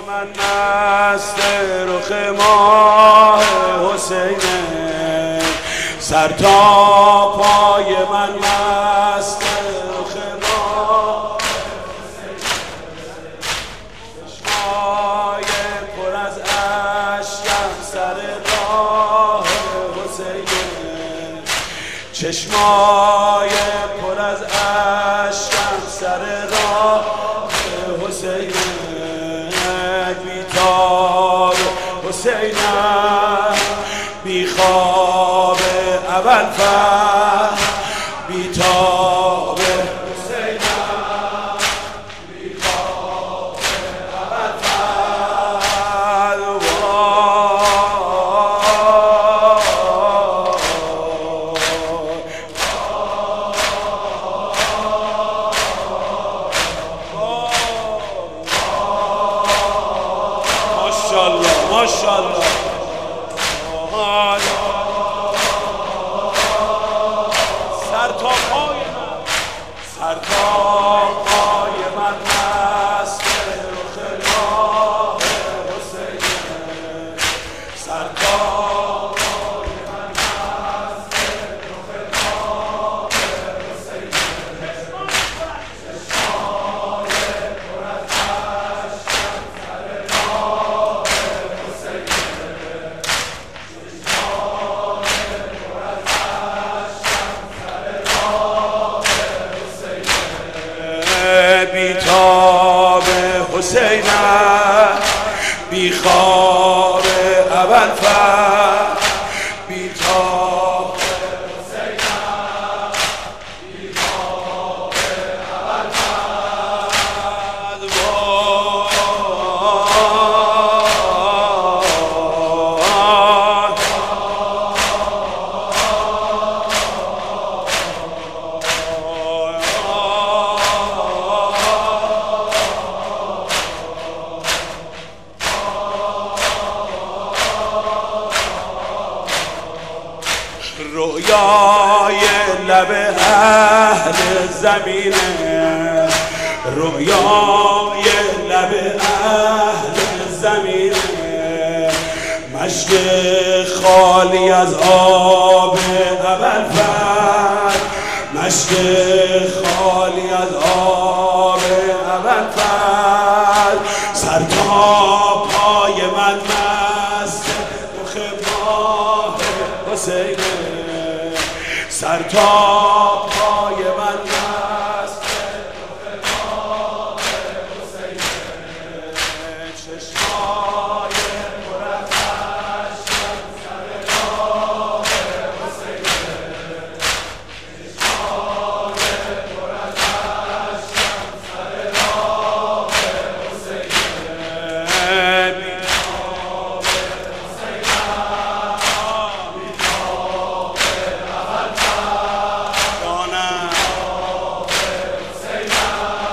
من مست رخ ماه حسینه، سر تا پای من مست رخ ماه حسینه، چشمای پر از اشکم سر راه حسینه، چشمای پر از اشکم سر راه حسینه، بیتاب حسینه، بی خواب اول فهم، بیتاب حسینه، بی خواب اول فهم. ماشاءالله ماشاءالله. سر تا پای من، سر تا پای من مست رخ ماه حسینه، سر تا پای من مست رخ ماه حسینه، چشمای پر از اشکم سر راه حسینه، چشمای پر از اشکم سر راه حسینه، بیتاب حسینه، بی خواب اول فهم، بیتاب حسینه، بی خواب اول رویای لب اهل زمینه، رویای لب اهل زمینه، مشک خالی از آب اول فصل، مشک خالی از آب اول فصل، سر تا پای من مست رخ ماه حسینه، سر تا پای من مست رخ ماه حسینه، چشمای پر از اشکم سر راه حسینه، چشمای پر از اشکم سر راه حسینه، بیتاب حسینه، بیتاب اول جانم، حسینه،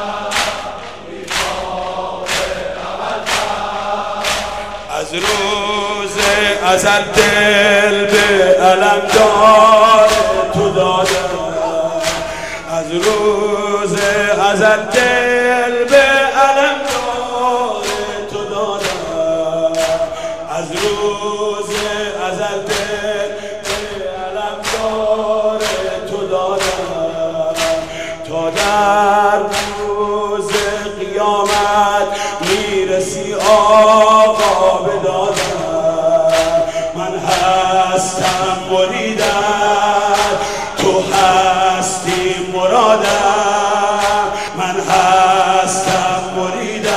بیتاب اول از روز ازل دل به علم دار تو دادم، از روز ازل دل به علم دار تو دادم، از روز ازل دل به علم دار تو دادم، تا در روز قیامت میرسی آقا بدادم، من هستم مریدم، تو هستی مرادم، من هستم مریدم،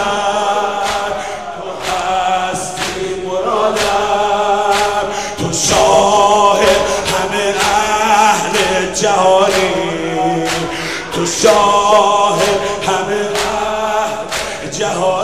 تو هستی مرادم، تو شاه همه اهل جهانی، تو شاه همه اهل جهانی.